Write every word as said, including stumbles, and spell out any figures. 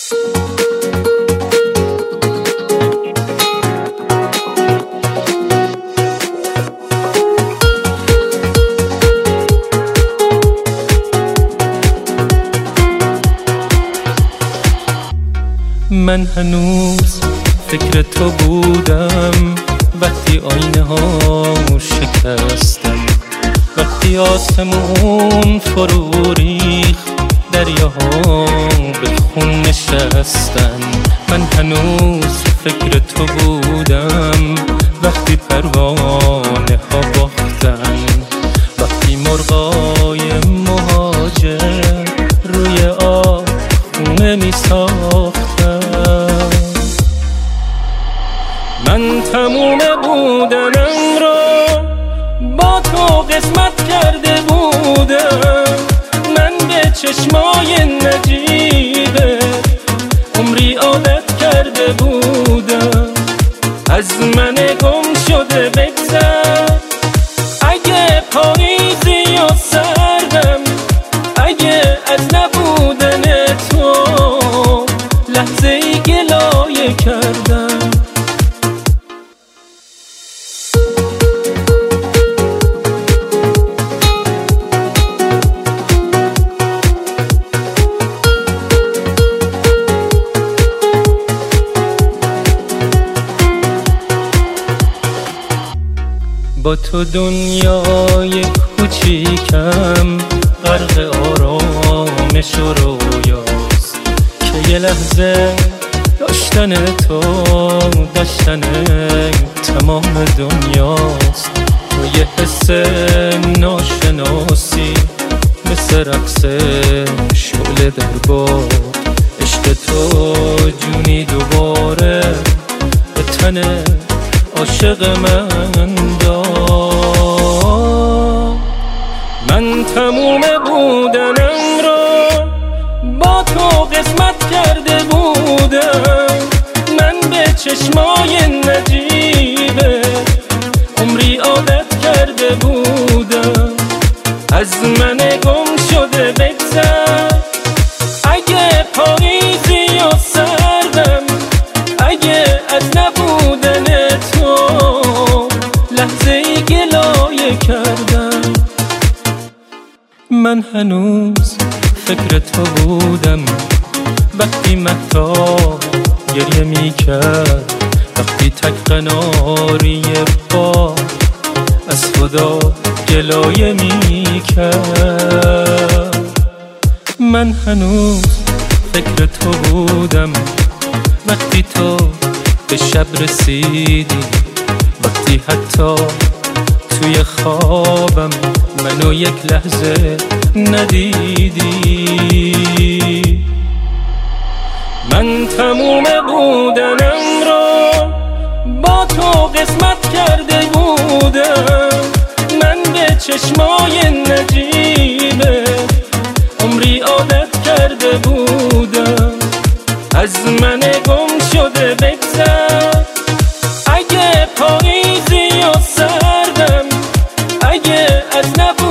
من هنوز فکر تو بودم وقتی آینه ها شکستم، وقتی آسمون فرو ریخت دریاها به خون نشستن. من هنوز فکر تو بودم وقتی پروانه ها باختن، وقتی مرغای مهاجر روی آب خونه می ساختن. من تموم بودنم را با تو قسمت کرده بودم، من به چشمای نجیبه عمری عادت کرده بودم. از من گم شده بگذر، اگه پاییزی و سردم، اگه از نبودن تو لحظه ای گلایه کردم. با تو دنیای کوچیکم غرق آرامش و رویاست که یه لحظه داشتن تو داشتن تمام دنیاست. تو یه حس ناشناسی مثل رقص شعله در باد، عشق تو جونی دوباره به تن عاشق من داد. من تموم بودنم را با تو قسمت کرده بودم، من به چشمای نجیبه عمری عادت کرده بودم. از من گم شده بگذر، اگه پاییزی و سردم، اگه از نبودن تو لحظه ای گلایه کردم. من هنوز فکر تو بودم وقتی مهتاب گریه می کرد، وقتی تک قناری با از خدا گلایه می کرد. من هنوز فکر تو بودم وقتی تو به شب رسیدی، وقتی حتی توی خوابم منو یک لحظه ندیدی. من تموم بودنم را با تو قسمت کرده بودم، من به چشمای نجیبه عمری عادت کرده بودم. از من گم شده بگذر، اگه پاییزی و سردم، اگه از نبود